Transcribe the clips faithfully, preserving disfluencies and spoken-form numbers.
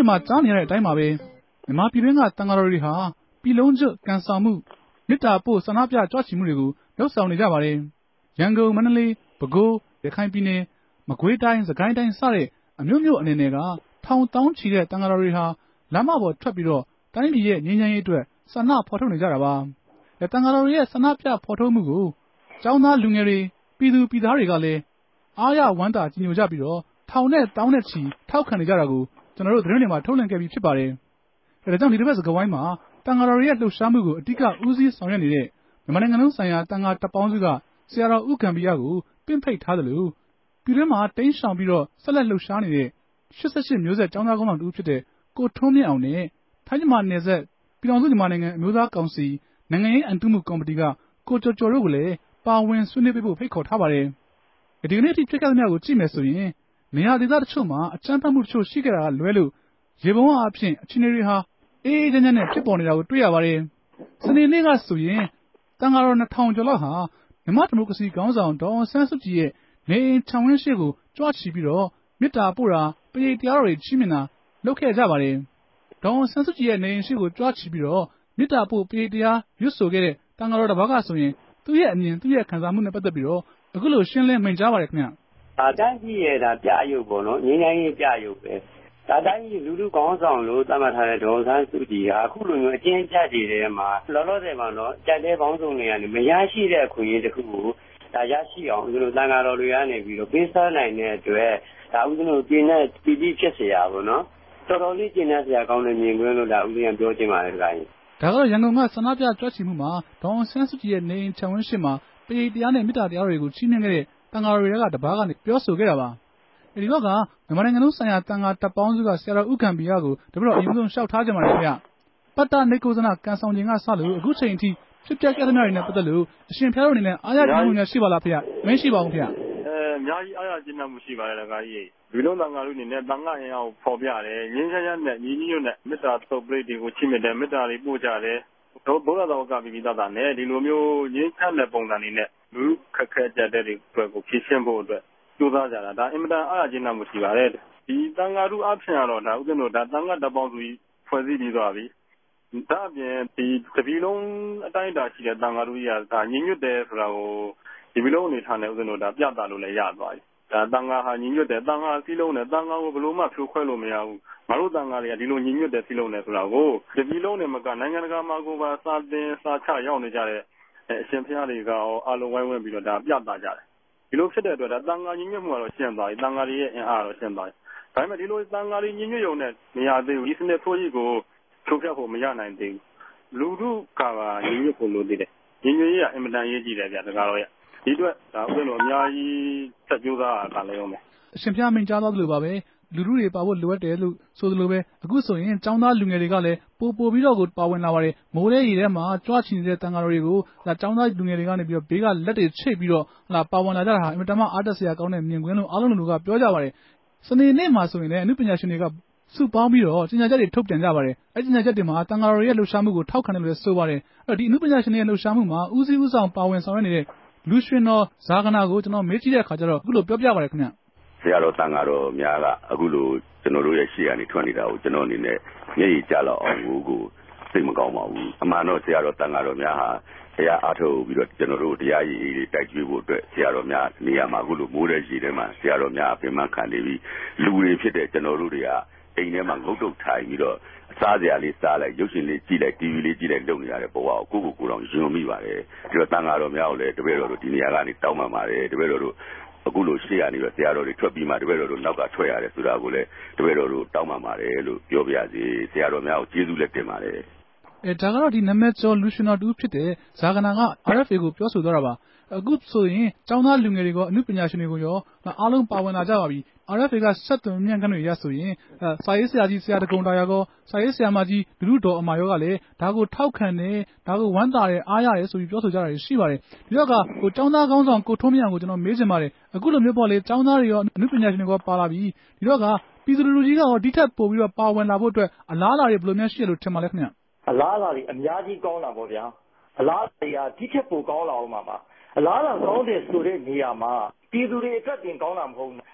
မှာကြားနေရတဲ့အတိုင်းပါပဲမြန်မာပြည်တွင်းကတန်ဃာတော်တွေဟာပြည်လုံးကျွတ်ကံဆောင်မှုမေတ္တာပို့ဆန္ဒပြကြွချီမှုတွေကိုလှုပ်ဆောင်နေကြပါတယ်ရန်ကုန်မန္တလေးပဲခူးရခိုင်ပြည်နယ်မကွေးတိုင်းစကိုင်းတိုင်းစတဲ့အမျိုးမျိုးအနေနဲ့ကထောင်တောင်းချီတဲ့တန်ဃာတော်တွေဟာလမ်းမပေါ်ထွက်ပြီးတော့တိုင်းပြည်ရဲ့ငြိမ်းချမ်းရေးအတွက်ဆန္ဒဖော်ထုတ်နေကြတာပါတန်ဃာတော်တွေရဲ့ဆန္ဒပြဖော်ထုတ်မှုကိုကျောင်းသားလူငယ်တွေပြည်သူပြည်သားတွေကလည်းအားရဝမ်းသာကြည်ညိုကြပြီးတော့ထောင်နဲ့တောင်းနဲ့ချီထောက်ခံနေကြတာကိုကျွန်တော်တို့သတင်းတွေမှာထုတ်လွှင့်ခဲ့ပြီးဖြစ်ပါတယ်ဒါကြောင့်ဒီတစ်ပတ်စကားဝိုင်းမှာတန်ဃာတော်တွေရဲ့လှုပ်ရှားမှုကိုအဓိကဦးစီးဆောင်ရွက်နေတဲ့မြန်မာနိုင်ငံလုံးဆိုင်ရာတန်ဃာတပ်ပေါင်းစုကဆရာတော်ဦးဂမ်ဘီယာကိုပင့်ဖိတ်ထားသလိုပြည်တွင်းမှာတိမ်းရှောင်ပြီးတော့ဆက်လက်လှုပ်ရှားနေတဲ့ရှစ်ဆယ့်ရှစ်မျိုးဆက်ကျောင်းသားကောင်းဆောင်တူဖြစ်တဲ့ကိုထွန်းမြင့်အောင်နဲ့ထိုင်းမြန်မာနယ်စပ်ပြည်ထောင်စုမြန်မာနိုင်ငံအမျိုးသားကောင်စီနိုင်ငံရေးအန်တုမှုကော်မတီကကိုကျော်ကျော်တို့ကိုလည်းပါဝင်ဆွေးနွေးပေးဖို့ဖိတ်ခေါ်ထားပါတယ်ဒီကနေ့အထိဖြစ်ခဲ့သမျှကိုကြည့်မယ်ဆိုရင်နေရာဒေသတချို့မှာအကြမ်းဖက်မှုတချို့ရှိခဲ့တာကလွဲလို့ရေပုံးအားဖြင့်အခြေအနေတွေဟာအေးအေးချမ်းချမ်းနဲ့ဖြစ်ပေါ်နေတာကိုတွေ့ရပါတယ်စနေနေ့ကဆိုရင်တန်ဃာတော်နှစ်ထောင်ကျော်လောက်ဟာမြန်မာဒီမိုကရေစီခေါင်းဆောင်ဒေါ်အောင်ဆန်းစုကြည်ရဲ့နေအိမ်ခြံဝင်းရှိကိုကြွချီပြီးတော့မေတ္တာပို့တာပရိတရားတော်တွေချီးမြှင့်တာလုပ်ခဲ့ကြပါတယ်ဒေါ်အောင်ဆန်းစုကြည်ရဲ့နေအိမ်ရှိကိုကြွချီပြီးတော့မေတ္တာပို့ပရိတရားရွတ်ဆိုခဲ့တဲ့တန်ဃာတော်တစ်ပါးကဆိုရင်သူ့ရဲ့အမြင်သူ့ရဲ့ခံစားမှုနဲ့ပတ်သက်ပြီးတော့အခုလိုရှင်းလင်းမိန့်ကြားပါတယ်ခင်ဗျအာတိုင်းပြည်ရဲ့ဒါပြရုပ်ပေါ့နော်ငြိမ်းချမ်းရေးပြရုပ်ပဲဒါတိုင်းလူလူကောင်းဆောင်လို့သတ်မှတ်ထားတဲ့ဒေါ်အောင်ဆန်းစုကြည်ဟာအခုလိုမျိုးအကျဉ်းချတွေထဲမှာလောလောဆယ်မှာတော့ကြက်တဲ့ပေါင်းစုံတွေကနေမရရှိတဲ့အခွင့်အရေးတစ်ခုကိုဒါရရှိအောင်ဦးဇင်းတို့တန်ဃာတော်တွေကနေပြီးတော့ပေးစားနိုင်တဲ့အတွက်ဒါဦးဇင်းတို့ပြင်းတဲ့ပြည်ပြီးဖြစ်เสียပါတော့တော်တော်လေးကျင့်တဲ့ဆရာကောင်းတဲ့မြင်ကွင်းလို့ဒါဦးဇင်းကပြောချင်ပါတယ်ခင်ဗျဒါကတော့ရန်ကုန်ကဆန္ဒပြကြွချီမှုမှာဒေါ်အောင်ဆန်းစုကြည်ရဲ့နေအိမ်ခြံဝင်းရှိမှာပရိတရားနဲ့မေတ္တာတရားတွေကိုချီးမြှင့်ခဲ့တဲ့တန်ဃာတော်တွေကတပါးကနေပြောဆိုခဲ့တာပါဒီတော့ကမြန်မာနိုင်ငံလုံးဆိုင်ရာတန်ဃာတပ်ပေါင်းစုကဆရာတော်ဦးဂမ်ဘီယာကိုတပည့်တော်အရင်ဆုံးလျှောက်ထားကြပါမယ်ခင်ဗျပတ္တနိကုဇနကံဆောင်ခြင်းကစလို့အခုချိန်အထိဖြစ်ပျက်ခဲ့တဲ့များတွေနဲ့ပတ်သက်လို့အရှင်ဖျားတော်အနေနဲ့အားရကျေးဇူးများရှိပါလားဖေမင်းရှိပါဘူးဖေအဲအများကြီးအားရကျေးဇူးမှုရှိပါတယ်တကားကြီးဒီလိုတန်ဃာတို့အနေနဲ့တန်ဃာအင်အားကိုဖော်ပြတယ်ငြိမ်းချမ်းချမ်းနဲ့ညီညီညွတ်နဲ့မေတ္တာသုတ်ပရိတ်တွေကိုချီးမြှင့်တယ်မေတ္တာတွေပို့ကြတယ်ဘုရားတော်ကပိပိသတာနဲ့ဒီလိုမျိုးငြိမ်းချမ်းတဲ့ပုံစံတွေနဲ့လူခက်ခဲကြတဲ့တွေအတွက်ကိုဖြည့်ရှင်းဖို့အတွက်ကြိုးစားကြတာဒါအင်မတန်အားရကျေးဇူးမှုရှိပါတယ်ဒီတန်ဃာတို့အဖြစ်ကတော့ဒါဥက္ကဋ္ဌတို့ဒါတန်ဃာတပ်ပေါင်းစုဖွဲ့စည်းပြီးသွားပြီဒါအပြင်ဒီတပီလုံးအတိုင်းအတာရှိတဲ့တန်ဃာတို့ကြီးကဒါညီညွတ်တယ်ဆိုတာကိုဒီပီလုံးအနေထားနဲ့ဥက္ကဋ္ဌတို့ဒါပြသလို့လည်းရသွားပြီဒါတန်ဃာဟာညီညွတ်တယ်တန်ဃာစည်းလုံးတယ်တန်ဃာကိုဘယ်လိုမှဖြိုခွဲလို့မရဘူးငါတို့တန်ဃာတွေကဒီလိုညီညွတ်တယ်စည်းလုံးတယ်ဆိုတာကိုတပီလုံးနဲ့မကနိုင်ငံတကာမှာကိုပါစာသင်စာချရောက်နေကြတဲ့အရှင်ဘုရားတွေကအားလုံးဝိုင်းဝန်းပြီးတော့ဒါပြသကြတယ်ဒီလိုဖြစ်တဲ့အတွက်ဒါတန်ဃာညီညွတ်မှုကတော့ရှင်းသွားပြီတန်ဃာတွေရဲ့အင်အားတော့ရှင်းသွားပြီဒါပေမဲ့ဒီလိုတန်ဃာတွေညီညွတ်ရုံနဲ့နေရာသေးဘူးဒီစနစ်ထိုးကြီးကိုထုတ်ပြဖို့မရနိုင်သေးဘူးလူထုကပါညီညွတ်ဖို့လိုသေးတယ်ညီညွတ်ရေးကအင်မတန်ရေးကြည့်တယ်ဗျာတကားတော့ရဒီအတွက်ဒါဥပဒေလိုအများကြီးဆက်ကြိုးစားတာလည်းအောင်မယ်အရှင်ဖျားမိန်ကြားသွားသလိုပါပဲလူထုတွေပါဖို့လိုအပ်တယ်လို့ဆိုသလိုပဲအခုဆိုရင်ចောင်းသားလူငယ်တွေကလည်းပိုပိုပြီးတော့ကိုပါဝင်လာပါတယ်မိုးရဲရေထဲမှာကြွချီနေတဲ့တန်ဃာတော်တွေကိုဒါចောင်းသားလူငယ်တွေကနေပြီးတော့ဘေးကလက်တွေချိတ်ပြီးတော့ဟလာပါဝင်လာကြတာဟာအင်မတန်မှအားတက်စရာကောင်းတဲ့မြင်ကွင်းလို့အားလုံးလူကပြောကြပါတယ်စနေနေ့မှာဆိုရင်လည်းအနုပညာရှင်တွေကစုပေါင်းပြီးတော့ကြေညာချက်တွေထုတ်ပြန်ကြပါတယ်အဲကြေညာချက်တွေမှာတန်ဃာတော်ရဲ့လှုပ်ရှားမှုကိုထောက်ခံတယ်လို့ဆိုပါတယ်အဲ့ဒီအနုပညာရှင်တွေရဲ့လှုပ်ရှားမှုမှာဦးစီးဦးဆောင်ပါဝင်ဆောင်ရွက်နေတဲ့လူရွှင်တော်ဇာဂနာကိုကျွန်တော်မေးကြည့်တဲ့အခါကျတော့အခုလိုပြောပြပါတယ်ခင်ဗျဆရာတော်တန်ဃာတော်များကအခုလိုကျွန်တော်တို့ရဲ့ရှေ့ကနေထွက်နေတာကိုကျွန်တော်အနေနဲ့မျက်ရည်ကျလောက်အောင်ကိုကိုစိတ်မကောင်းပါဘူးအမှန်တော့ဆရာတော်တန်ဃာတော်များဟာတရားအားထုတ်ပြီးတော့ကျွန်တော်တို့တရားရည်တွေတိုက်ကျွေးဖို့အတွက်ဆရာတော်များနေရာမှာအခုလိုမိုးတဲ့ရေထဲမှာဆရာတော်များအပင်မခံနေပြီးလူတွေဖြစ်တဲ့ကျွန်တော်တို့တွေကအိမ်ထဲမှာငုတ်တုတ်ထိုင်ပြီးတော့အစားစရာလေးစားလိုက်ရုပ်ရှင်လေးကြည့်လိုက် တီဗီ လေးကြည့်လိုက်လုပ်နေရတဲ့ဘဝကိုကိုကိုကိုယ်တော်ယဉ်မိပါတယ်ဒီတော့တန်ဃာတော်များကိုလည်းတပည့်တော်တို့ဒီနေရာကနေတောင်းပန်ပါတယ်တပည့်တော်တို့အခုလိုရှေ့ကနေတော့ဆရာတော်တွေထွက်ပြီးမှတပည့်တော်တို့နောက်ကထွက်ရတယ်ဆိုတာကိုလည်းတပည့်တော်တို့တောင်းပန်ပါတယ်လို့ပြောပြရစီဆရာတော်များကိုကျေးဇူးလက်တင်ပါတယ်အဲဒါကတော့ဒီနာမည်ကျော်လူရှင်တော်တူဖြစ်တဲ့ဇာဂနာက R F A ကိုပြောဆိုသွားတာပါအခုဆိုရင်ကျောင်းသားလူငယ်တွေကအမှုပညာရှင်တွေကိုရောအားလုံးပါဝင်လာကြပါပြီ R F A ကဆက်သွယ်မြန့်ခန်းတွေရဆိုရင်စာရေးဆရာကြီးဆရာတကုံတာယာကောစာရေးဆရာမကြီးလူလူတော်အမာရောကလည်းဒါကိုထောက်ခံတယ်ဒါကိုဝမ်းသာတယ်အားရတယ်ဆိုပြီးပြောဆိုကြတာရှိပါတယ်ဒီတော့ကဟိုကျောင်းသားကောင်းဆောင်ကိုထွန်းမြတ်ကိုကျွန်တော်မေးချင်ပါတယ်အခုလိုမျိုးပေါ့လေကျောင်းသားတွေရောအမှုပညာရှင်တွေကပါလာပြီဒီတော့ကပြည်သူလူထုကြီးကရောဒီထက်ပိုပြီးတော့ပါဝင်လာဖို့အတွက်အလားအလာတွေဘယ်လိုများရှိရလို့ထင်ပါလဲခင်ဗျအလားအလာတွေအများကြီးကောင်းလာပါဗျာအလားအလာတွေကဒီထက်ပိုကောင်းလာအောင်ပါပါအလားအလာကောင်းတဲ့ဆိုတဲ့နေရာမှာပြည်သူတွေအတွက်တင်ကောင်းတာမဟုတ်ဘူး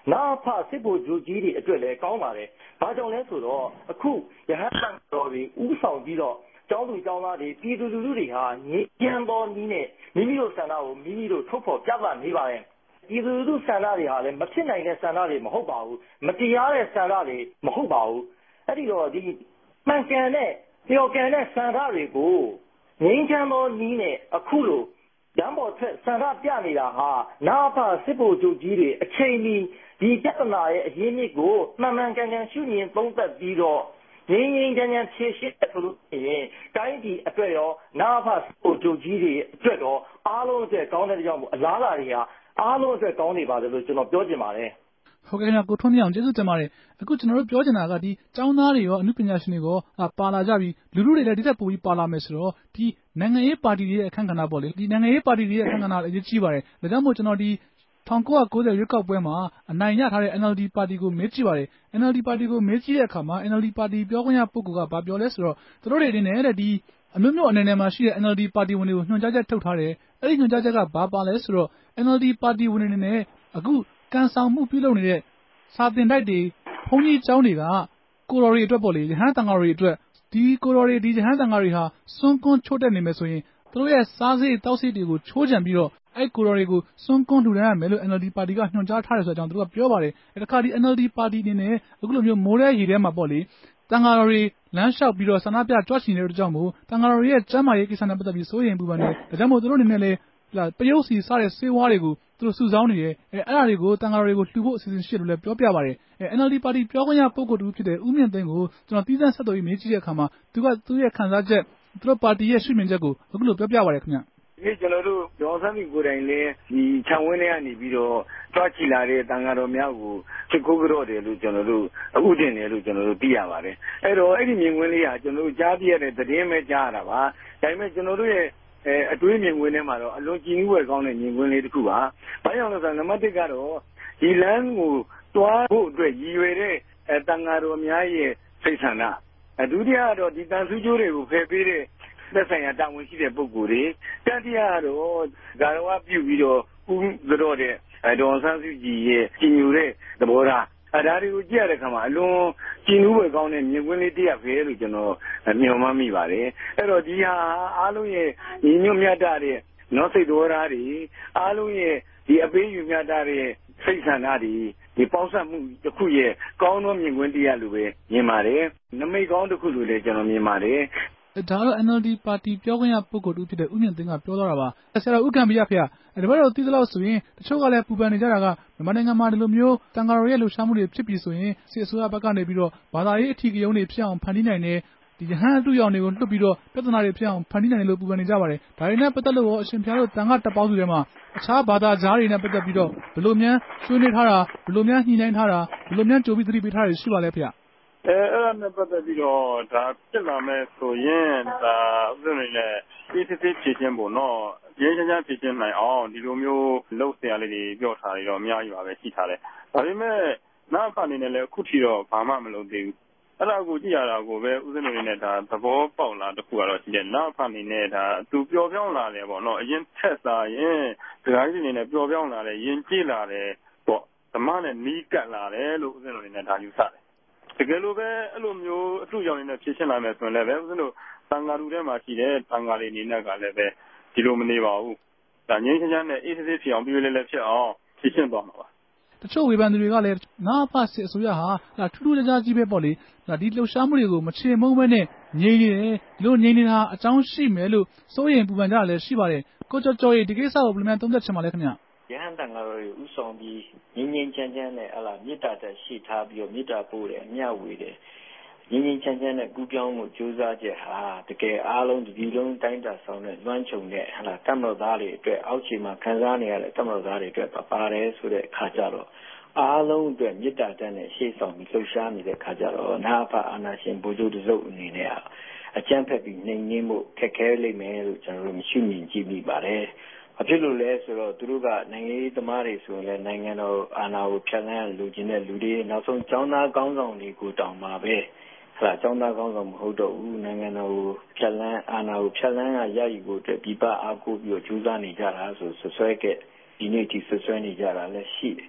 哪怕是不足几的对来讲嘛嘞，把将来说到，苦也还当到的无上比了，角度角那的，比如如的哈，你见到你呢，秘密都上那我秘密都突破加万没吧嘞，比如都上那的哈嘞，没听那个上那的没好保护，没地下的上那的没好保护，那这个的，慢干呢，要干呢上那的过，人见到你呢，啊苦了。两毛出三大变的了哈，哪怕是不足几的，前面比这个那也也没过，慢慢刚刚修年懂得比着，人人家家贴心的都人，该的对哦，哪怕是不足几的对哦，阿龙在讲的项目哪哪里啊？阿龍在講呢吧，就ကျွန်တော်ပြောချင်ပါတယ်ဟုတ်ကဲ့ခင်ဗျာကိုထွန်းမြင့်အောင်ကျေးဇူးတင်ပါတယ်အခုကျွန်တော်တို့ပြောချင်တာကဒီကျောင်းသားတွေရောအမှုပညာရှင်တွေရောပါလာကြပြီးလူလူတွေလည်းဒီတက်ပိုပြီးပါလာမယ်ဆိုတော့ဒီနိုင်ငံရေးပါတီတွေရဲ့အခမ်းကဏ္ဍပေါ့လေဒီနိုင်ငံရေးပါတီတွေရဲ့အခမ်းကဏ္ဍအရေးကြီးပါတယ်ဒါကြောင့်မို့ကျွန်တော်ဒီ၁၉၉၀ရွေးကောက်ပွဲမှာအနိုင်ရထားတဲ့ N L D ပါတီကိုမေးကြည့်ပါတယ် N L D ပါတီကိုမေးကြည့်တဲ့အခါမှာ N L D ပါတီပြောခွင့်ရပုဂ္ဂိုလ်ကဘာပြောလဲဆိုတော့သူတို့တွေအနေနဲ့တဲ့ဒီအမျိုးမျိုးအနေနဲ့မှာရှိတဲ့ N L D ပါတီဝင်တွေကိုညွှန်ကြားချက်ထုတ်ထားတယ်အဲ့ဒီညွှန်ကြားချက်ကဘာပါလဲဆိုတော့ N L D ပါတီဝင်တွေအနေနဲ့အခုကန်ဆောင်မှုပြုလုပ်နေတဲ့စာသင်တိုက်တွေဘုန်းကြီးကျောင်းတွေကကိုတော်တွေအတွက်ပေါ့လေရဟန်းတန်ဃာတွေအတွက်ဒီကိုတော်တွေဒီရဟန်းတန်ဃာတွေဟာစွန့်ကွန်းချိုးတက်နေမယ်ဆိုရင်သူတို့ရဲ့စားစိတ်တောက်စိတ်တွေကိုချိုးချံပြီးတော့အဲ့ကိုတော်တွေကိုစွန့်ကွန်းထူထမ်းရမယ်လို့ N L D ပါတီကညွှန်ကြားထားတယ်ဆိုတဲ့အကြောင်းသူတို့ကပြောပါတယ်အဲ့တခါဒီ N L D ပါတီအနေနဲ့အခုလိုမျိုးမိုးရဲရေထဲမှာပေါ့လေတန်ဃာတော်တွေလမ်းလျှောက်ပြီးတော့ဆန္ဒပြကြွချင်တဲ့အတွက်ကြောင့်မို့တန်ဃာတော်တွေရဲ့ကျမ်းမာရေးကိစ္စနဲ့ပတ်သက်ပြီးစိုးရိမ်ပူပန်နေတယ်ဒါကြောင့်မို့သူတို့အနေနဲ့လည်းပယုတ်စီစားတဲ့ဆေးဝါးတွေကိုသူတို့စုဆောင်းနေတယ်အဲအဲ့ဒါတွေကိုတန်ဃာတော်တွေကိုလှူဖို့အစီအစဉ်ရှိတယ်လို့လည်းပြောပြပါတယ်အဲ N L D ပါတီပြောခွင့်ရပုဂ္ဂိုလ်တူဖြစ်တဲ့ဦးမြင့်သိန်းကိုကျွန်တော်တီးသန့်ဆက်သွယ်ရေးမေးကြည့်တဲ့အခါမှာသူကသူ့ရဲ့ခံစားချက်သူတို့ပါတီရဲ့ရှုမြင်ချက်ကိုအခုလိုပြောပြပါတယ်ခင်ဗျဒီကျွန်တော်တို့ဒေါ်ဆန်းစုကိုယ်တိုင်လည်းဒီခြံဝင်းထဲကနေပြီးတော့တွားချီလာတဲ့တန်ဃာတော်များကိုချစ်ကိုးကြတော့တယ်လို့ကျွန်တော်တို့အခုတင်တယ်လို့ကျွန်တော်တို့သိရပါတယ်အဲ့တော့အဲ့ဒီမြင်ကွင်းလေးဟာကျွန်တော်တို့ကြားပြရတဲ့သတင်းပဲကြားရတာပါဒါပေမဲ့ကျွန်တော်တို့ရဲ့အဲအတွေးမြင်ကွင်းထဲမှာတော့အလွန်ကြည်နူးဝယ်ကောင်းတဲ့မြင်ကွင်းလေးတစ်ခုပါ။ဘာကြောင့်လဲဆိုတော့နံပါတ်တစ်ကတော့ဒီလမ်းကိုတွားဖို့အတွက်ရည်ရွယ်တဲ့အဲတန်ဃာတော်များရဲ့စိတ်ဆန္ဒအဒုတိယကတော့ဒီတန်ဆူးကျိုးတွေကိုဖယ်ပေးတဲ့သက်ဆိုင်ရာတာဝန်ရှိတဲ့ပုဂ္ဂိုလ်တွေတတိယကတော့ဂါရဝပြုပြီးတော့ဦးကြောတဲ့ဒေါ်ဆန်းစုကြည်ရဲ့ကြည်ညိုတဲ့သဘောထားအဲဒါတွေကိုကြည့်ရတဲ့အခါမှာအလွန်ကြည်နူးဝယ်ကောင်းတဲ့မြင်ကွင်းလေးတစ်ရပ်ပဲလို့ကျွန်တော်မျှော်မှန်းမိပါတယ်အဲ့တော့ဒီဟာအားလုံးရဲ့ညီညွတ်မြတ်တဲ့နော်စိတ်တော်သားတွေအားလုံးရဲ့ဒီအပေးယူမြတ်တဲ့စိတ်ဆန္ဒတွေဒီပေါင်းစပ်မှုတစ်ခုရဲ့ကောင်းသောမြင်ကွင်းတစ်ရပ်လိုပဲမြင်ပါတယ်နမိတ်ကောင်းတစ်ခုလိုလည်းကျွန်တော်မြင်ပါတယ်ဒါတော့ N L D ပါတီပြောခွင့်ရပုဂ္ဂိုလ်တူဖြစ်တဲ့ဦးမြင့်သိန်းကပြောသွားတာပါဆရာတော်ဦးကံပြရဖေ။ဒါပေမဲ့တော့သိသလောက်ဆိုရင်တချို့ကလည်းပူပန်နေကြတာကမြန်မာနိုင်ငံမှာဒီလိုမျိုးတန်ဃာတော်ရဲ့လှုပ်ရှားမှုတွေဖြစ်ပြီးဆိုရင်စစ်အစိုးရဘက်ကနေပြီးတော့ဘာသာရေးအထီးကယုံတွေဖြစ်အောင်ဖန်တီးနိုင်တယ်ဒီရဟန်းအတူရောင်တွေကိုလွှတ်ပြီးတော့ပြဿနာတွေဖြစ်အောင်ဖန်တီးနိုင်တယ်လို့ပူပန်နေကြပါတယ်ဒါတွေနဲ့ပတ်သက်လို့ရောအရှင်ဘုရားတို့တန်ခါတပ်ပေါင်းစုထဲမှာအခြားဘာသာကြားတွေနဲ့ပတ်သက်ပြီးတော့ဘယ်လိုများဆွေးနွေးထားတာဘယ်လိုများညှိနှိုင်းထားတာဘယ်လိုများကြိုပြီးသတိပေးထားတာရှိပါလဲဖေအဲအဲ့ဒါနဲ့ပတ်သက်ပြီးတော့ဒါဖြစ်လာမဲ့ဆိုရင်ဒါဥပဒေနဲ့ဒီစစ်စစ်ဖြည့်ချင်းပေါ့နော်ရင်းချမ်းချမ်းဖြည့်ချင်းနိုင်အောင်ဒီလိုမျိုးလှုပ်ရှားလေးတွေပြောထားတယ်တော့အများကြီးပါပဲရှိထားတယ်ဒါပေမဲ့နောက်အနေနဲ့လည်းအခုထိတော့ဘာမှမလုပ်သေးဘူးအဲ့ဒါကိုကြည့်ရတာကိုပဲဥစဉ်အနေနဲ့ဒါသဘောပေါက်လာတခုကတော့ရှိတယ်နောက်အနေနဲ့ဒါသူပျော်ပြောင်းလာတယ်ပေါ့နော်အရင်ထက်စားရင်ဒကာကြီးအနေနဲ့ပျော်ပြောင်းလာတယ်ယဉ်ကျေးလာတယ်ပေါ့ဓမ္မနဲ့နီးကပ်လာတယ်လို့ဥစဉ်အနေနဲ့ဒါယူဆတယ်တကယ်လို့ပဲအဲ့လိုမျိုးအထူးကြောင့်နေဖြစ်ရှင်းလာမယ်ဆိုရင်လည်းပဲဦးဇင်းတို့တန်ဃာလူထဲမှာရှိတဲ့တန်ဃာလေးအနေနဲ့ကလည်းပဲဒီလိုမနေပါဘူးဒါငြိမ်းချမ်းချမ်းနဲ့အေးဆေးဆေးဖြစ်အောင်ပြည့်ပြည့်လဲလဲဖြစ်အောင်ဖြစ်ရှင်းသွားမှာပါတချို့ဝေဖန်သူတွေကလည်းငါးဖစစ်အစိုးရဟာထူးထူးခြားခြားကြီးပဲပေါ့လေဒီလှုပ်ရှားမှုတွေကိုမချေမုန်းပဲနဲ့ငြိမ်နေတယ်ဒီလိုငြိမ်နေတာအကြောင်းရှိမယ်လို့စိုးရိမ်ပူပန်ကြတာလည်းရှိပါတယ်ကိုကျော်ကျော်ရေဒီကိစ္စကိုဘယ်လိုများသုံးသပ်ချင်ပါလဲခင်ဗျရဟန်းတန်ဃာတော်တွေဥဆောင်ပြီးငြိမ်းငြိမ်းချမ်းချမ်းနဲ့ဟလာမေတ္တာတက်ရှိထားပြီးတော့မေတ္တာပို့တယ်အမျှဝေတယ်ငြိမ်းငြိမ်းချမ်းချမ်းနဲ့ကူးပြောင်းမှုကြိုးစားချက်ဟာတကယ်အားလုံးဒီလုံးတိုင်းတာဆောင်တဲ့လွှမ်းခြုံတဲ့ဟလာတမတော်သားတွေအတွက်အောက်ခြေမှာခံစားနေရတဲ့တမတော်သားတွေအတွက်ပါတယ်ဆိုတဲ့အခါကျတော့အားလုံးအတွက်မေတ္တာတက်နဲ့ရှေ့ဆောင်ပြီးလှုပ်ရှားနေတဲ့အခါကျတော့နာဖအာနာရှင်ဘုဇုတစုပ်အနေနဲ့အကျန့်ဖက်ပြီးနှိမ်နှင်းမှုခက်ခဲလိမ့်မယ်လို့ကျွန်တော်တို့ရှုမြင်ကြည့်မိပါတယ်အဖြစ်လို့လဲဆိုတော့သူတို့ကနိုင်ငံရေးသမားတွေဆိုရင်လည်းနိုင်ငံတော်အာဏာကိုဖျက်ဆီးလူချင်းတဲ့လူတွေနောက်ဆုံးចောင်းသားကောင်းဆောင်တွေကိုတောင်းပါပဲဟလာចောင်းသားကောင်းဆောင်မဟုတ်တော့ဘူးနိုင်ငံတော်ကိုဖျက်ဆီးအာဏာကိုဖျက်ဆီးရရည်ကိုအတွက်ပြပအားကိုပြီးတော့ကြိုးစားနေကြတာဆိုဆွဆွဲခဲ့ဒီနေ့ဒီဆွဆွဲနေကြတာလည်းရှိတယ်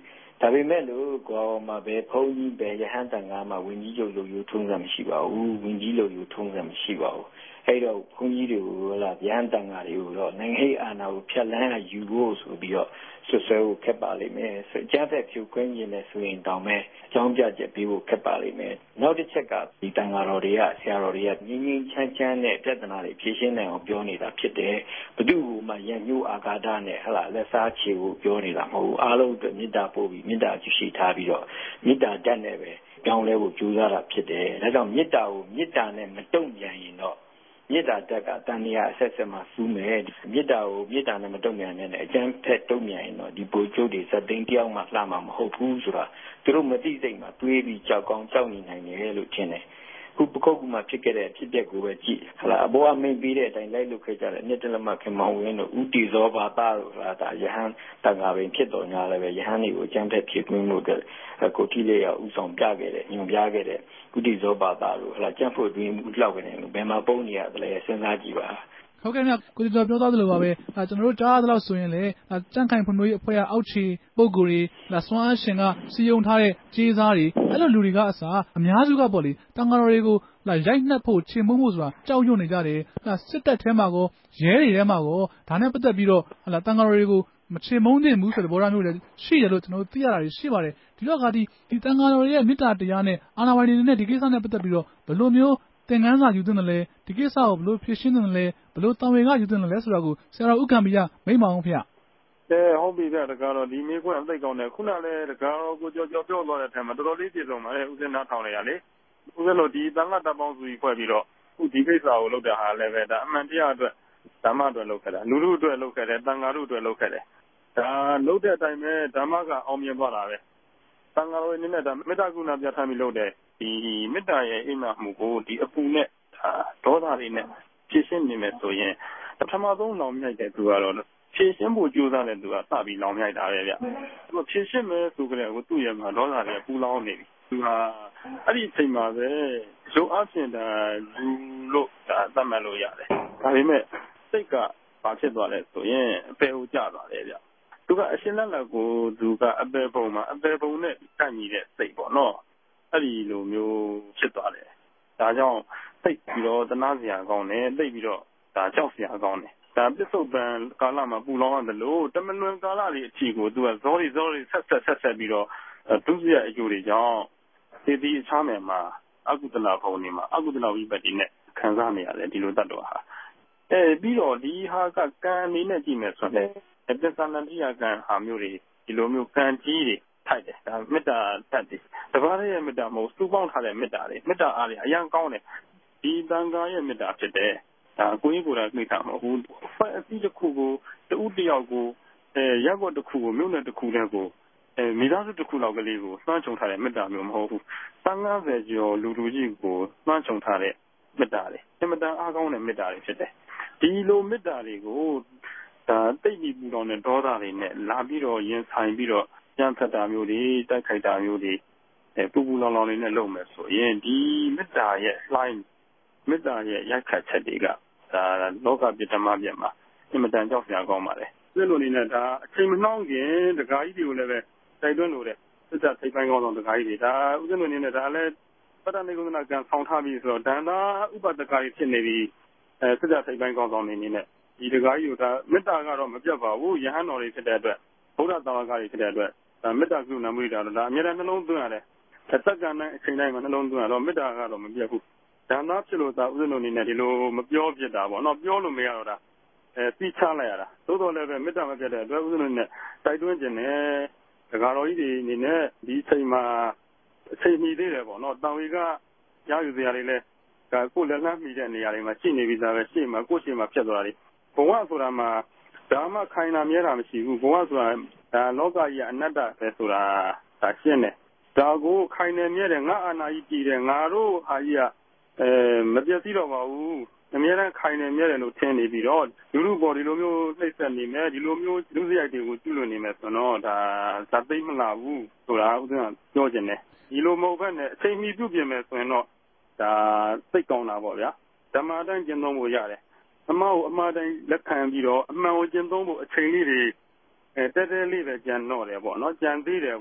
ဒါပေမဲ့လို့ကိုယ်မှာပဲဖုန်းကြီးပဲရဟန်းတန်ခါမှာဝင်ကြီးချုပ်လူယူထုံးစံမရှိပါဘူးဝင်ကြီးလူယူထုံးစံမရှိပါဘူးအဲ့တော့ဘုန်းကြီးတွေကိုလာရဟန်းတန်ခါတွေကိုတော့နိုင်ငံရေးအာဏာကိုဖျက်လန်းယူဖို့ဆိုပြီးတော့ဆွဆွဲဖို့ခက်ပါလိမ့်မယ်ဆိုကြတဲ့ဖြူခွင်းရင်လည်းဆိုရင်တောင်မဲ့အကြောင်းပြချက်ပြီးဖို့ခက်ပါလိမ့်မယ်နောက်တစ်ချက်ကဒီတန်ခါတော်တွေကဆရာတော်တွေကငင်းငင်းချမ်းချမ်းနဲ့ပြဿနာတွေဖြေရှင်းနိုင်အောင်ပြောနေတာဖြစ်တယ်ဘယ်သူမှရညှိုးအာဃာတနဲ့ဟလာလက်စားချေဖို့ပြောနေတာမဟုတ်ဘူးအားလုံးအတွက်မေတ္တာပို့ပြီးမေတ္တာရှိထားပြီးတော့မေတ္တာတတ်နဲ့ပဲကြောင်းလဲဖို့ကြိုးစားတာဖြစ်တယ်ဒါကြောင့်မေတ္တာကိုမေတ္တာနဲ့မတုံ့ပြန်ရင်တော့မေတ္တာတက်ကတန်မြာအဆက်ဆက်မှာစူးမယ်မေတ္တာကိုမေတ္တာနဲ့မတုံ့ပြန်နဲ့အကျမ်းဖက်တုံ့ပြန်ရင်တော့ဒီပိုကျိုးတွေစသိန်းတယောက်မှလှမှာမဟုတ်ဘူးဆိုတာသူတို့မသိစိတ်မှာတွေးပြီးကြောက်ကောင်းကြောက်နေနိုင်တယ်လို့ထင်တယ်ခုပကုတ်ကမှဖြစ်ခဲ့တဲ့ဖြစ်ပျက်ကိုပဲကြည့်ဟလာအဘောအမင်းပြီးတဲ့အတိုင်းလိုက်လုပ်ခဲ့ကြတယ်မြတ်တလမခင်မောင်ဝင်းတို့ဦးတီဇောဘာသာတို့ဟာဒါယဟန်တန်ခါပင်ဖြစ်တော်ညာလည်းပဲယဟန်တွေကိုအကျမ်းဖက်ဖြစ်ကွင်းလို့ကိုတိလေးရဥဆောင်ပြခဲ့တဲ့ညွန်ပြခဲ့တဲ့ဦးတီဇောဘာသာတို့ဟလာကျမ်းဖို့တွင်ဦးလောက်ကနေလို့ဘယ်မှာပုံနေရတယ်လဲစဉ်းစားကြည့်ပါဟုတ်ကဲ့မြတ်ကိုကျော်ပြောသားသလိုပါပဲအဲကျွန်တော်တို့ကြားရသလောက်ဆိုရင်လေကြန့်ခိုင်ဖွံ့ဖြိုးရေးအဖွဲ့ကအောက်ခြေပုံကိုယ်တွေလာစွမ်းအားရှင်ကစီယုံထားတဲ့ကြေးစားတွေအဲ့လိုလူတွေကအစားအများစုကပေါ့လေတန်ဃာတော်တွေကိုလာရိုက်နှက်ဖို့ချေမှုန်းဖို့ဆိုတာကြောက်ရွံ့နေကြတယ်လာစစ်တပ်ထဲမှာကောရဲတွေထဲမှာကောဒါနဲ့ပတ်သက်ပြီးတော့ဟလာတန်ဃာတော်တွေကိုမချေမှုန်းသင့်ဘူးဆိုတဲ့ဘောရမျိုးလည်းရှိတယ်လို့ကျွန်တော်တို့သိရတာရှိပါတယ်ဒီတော့ကဒီဒီတန်ဃာတော်ရဲ့မေတ္တာတရားနဲ့အာဏာပိုင်တွေနဲ့ဒီကိစ္စနဲ့ပတ်သက်ပြီးတော့ဘယ်လိုမျိုးသင်ခန်းစာယူသင့်တယ်လဲဒီကိစ္စကိုဘယ်လိုဖြေရှင်းသင့်တယ်လဲဘယ်လိုတာဝန်ကယူသင့်တယ်လဲဆိုတာကိုဆရာတော်ဥက္ကံပိယမိန့်ပါအောင်ဖေ။အဲဟုတ်ပြီဗျတကားတော့ဒီမေးခွန်းအသိကောင်းတယ်ခုနလည်းတကားတော့ကိုကြော်ကြော်ပြောသွားတဲ့အထက်မှာတော်တော်လေးပြည့်စုံပါတယ်ဦးစင်းနားထောင်လိုက်ရလေဦးစင်းတို့ဒီတန်ခါတပ်ပေါင်းစုကြီးဖွဲ့ပြီးတော့ခုဒီကိစ္စကိုလုပ်တဲ့ဟာလည်းပဲဒါအမှန်တရားအတွက်ဓမ္မအတွက်လုပ်ခဲ့တာလူလူအတွက်လုပ်ခဲ့တယ်တန်ခါတို့အတွက်လုပ်ခဲ့တယ်ဒါလုပ်တဲ့အတိုင်းပဲဓမ္မကအောင်မြင်သွားတာပဲတန်ခါတို့အနေနဲ့ဒါမေတ္တာကုဏပြဋ္ဌာန်းပြီးလုပ်တယ်ဒီမေတ္တာရဲ့အိမ်မမှုကိုဒီအပူနဲ့ဒေါသတွေနဲ့ဖြည့်ရှင်းနေမယ်ဆိုရင်ပထမဆုံးလောင်မြိုက်တဲ့သူကတော့ဖြည့်ရှင်းဖို့ကြိုးစားတဲ့သူကစပြီးလောင်မြိုက်တာပဲဗျသူဖြည့်ရှင်းမယ်ဆိုကြတဲ့ကိုသူ့ရဲ့မှာဒေါသတွေပူလောင်နေပြီသူဟာအဲ့ဒီအချိန်မှာပဲရုပ်အဖြစ်ဒါလူလို့ဒါသတ်မှတ်လို့ရတယ်ဒါပေမဲ့စိတ်ကဘာဖြစ်သွားလဲဆိုရင်အပေကိုကျသွားတယ်ဗျသူကအရှင်းလက်လက်ကိုသူကအပေပုံမှာအပေပုံနဲ့ကန့်ညီတဲ့စိတ်ပေါ့နော်အဲ့ဒီလိုမျိုးဖြစ်သွားတယ်ဒါကြောင့်သိပြီးတော့တနာစရာကောင်းတယ်သိပြီးတော့ဒါကြောက်စရာကောင်းတယ်ဒါပစ္စုပန်ကာလမှာပူလောင်ရတယ်လို့တမလွန်ကာလတွေအချိန်ကိုသူကဇောရီဇောရီဆက်ဆက်ဆက်ဆက်ပြီးတော့ဒုစရအကျိုးတွေကြောင့်ဒီဒီအချမ်းမယ်မှာအကုသလဘုံနေမှာအကုသလဝိပတ္တိနဲ့ခံစားနေရတယ်ဒီလိုတတ်တော်ဟာအဲပြီးတော့ဒီဟာကကံအနေနဲ့ကြည့်မယ်ဆိုရင်အပ္ပသနန္တိယကံဟာမျိုးတွေဒီလိုမျိုးကံကြီးတွေထိုက်တယ်ဒါမေတ္တာတတ်တယ်တပါးရဲ့မေတ္တာမဟုတ်စူပေါင်းထားတဲ့မေတ္တာတွေမေတ္တာအားတွေအရင်ကောင်းတယ်ဒီတန်ခါရဲ့မေတ္တာဖြစ်တယ်ဒါကိုကြီးကိုယ်တိုင်မိတာမဟုတ်ဘူးအဖွဲ့အစည်းတစ်ခုကိုတဦးတယောက်ကိုအဲရက်ွက်တစ်ခုကိုမြို့နယ်တစ်ခုတည်းကိုအဲမိသားစုတစ်ခုလောက်ကလေးကိုစွမ်းချုံထားတဲ့မေတ္တာမျိုးမဟုတ်ဘူးတန်ခါဆယ်ကျော်လူလူကြီးကိုစွမ်းချုံထားတဲ့မေတ္တာတွေအမတန်အားကောင်းတဲ့မေတ္တာတွေဖြစ်တယ်ဒီလိုမေတ္တာတွေကိုဒါတိတ်ပြီးပူတော်တဲ့ဒေါသတွေနဲ့လာပြီးတော့ရင်ဆိုင်ပြီးတော့ကြမ်းဖက်တာမျိုးတွေတိုက်ခိုက်တာမျိုးတွေအဲပူပူလောင်လောင်လေးနဲ့လုပ်မယ်ဆိုရင်ဒီမေတ္တာရဲ့ line မေတ္တာရဲ့ရိုက်ခတ်ချက်တွေကဒါလောကပြဓမ္မပြမှာအင်မတန်ကြောက်စရာကောင်းပါတယ်။ဒီလိုအနေနဲ့ဒါအချိန်မနှောင်းခင်တက္ကကြီးတွေကိုလည်းပဲတိုက်တွန်းလို့တဲ့စစ်တပ်ထိပ်ပိုင်းကောင်းဆောင်တက္ကကြီးတွေဒါဥစဉ်အနေနဲ့ဒါလည်းပတ္တနိကုသနာကံဆောင်ထားပြီးဆိုတော့ဒန္တာဥပဒကကြီးဖြစ်နေပြီးအဲစစ်တပ်ထိပ်ပိုင်းကောင်းဆောင်နေနေနဲ့ဒီတက္ကကြီးတို့ဒါမေတ္တာကတော့မပြတ်ပါဘူးယဟန်တော်တွေဖြစ်တဲ့အတွက်ဘုရားသာဝကတွေဖြစ်တဲ့အတွက်ဒါမေတ္တာကုဏမွေးတာတော့ဒါအများနဲ့နှလုံးသွင်းရတယ်။စက္ကန့်နဲ့အချိန်တိုင်းမှာနှလုံးသွင်းရတော့မေတ္တာကတော့မပြတ်ဘူး။ဒါနာဖြစ်လို့သာဥစဉ်တို့အနေနဲ့ဒီလိုမပြောပြတာပေါ့နော်ပြောလို့မရတော့တာအဲသိချလိုက်ရတာသို့တော်လည်းပဲမေတ္တာမပြတ်တဲ့အတွက်ဥစဉ်တို့နဲ့တိုက်တွန်းခြင်းနဲ့ဒကာတော်ကြီးတွေအနေနဲ့ဒီအချိန်မှာအချိန်မီသေးတယ်ပေါ့နော်တောင်ဝေကရယူစရာတွေလည်းဒါကိုလက်လှမ်းမီတဲ့နေရာတွေမှာရှိနေပြီးသားပဲရှေ့မှာကိုယ့်ရှေ့မှာဖြစ်သွားတယ်ဘဝဆိုတာမှာဒါမှခိုင်တာမြဲတာမရှိဘူးဘဝဆိုတာဒါလောကကြီးကအနတ္တပဲဆိုတာဒါရှင်းတယ်ဒါကိုခိုင်နေမြဲတယ်ငါအာနာကြီးကြည်တယ်ငါတို့အာကြီးကအဲမပြည့်စည်တော့ပါဘူးအများအားခိုင်နေမြဲတယ်လို့ထင်နေပြီးတော့လူလူပေါ်ဒီလိုမျိုးနှိမ့်ဆက်နေမယ်ဒီလိုမျိုးလူစရိုက်တွေကိုကျွလွန်နေမယ်ဆိုတော့ဒါဇာသိမ့်မလာဘူးဆိုတာဥစဉ်ကပြောခြင်းတယ်ဒီလိုမဟုတ်ဘဲနဲ့အချိန်မီပြုပြင်မယ်ဆိုရင်တော့ဒါစိတ်ကောင်းတာပေါ့ဗျာဓမ္မတိုင်းကျင့်သုံးဖို့ရတယ်အမှားကိုအမှားတိုင်းလက်ခံပြီးတော့အမှန်ကိုကျင့်သုံးဖို့အချိန်လေးတွေအဲတဲတဲလေးပဲကြံတော့တယ်ပေါ့နော်ကြံသေးတယ်ပေါ့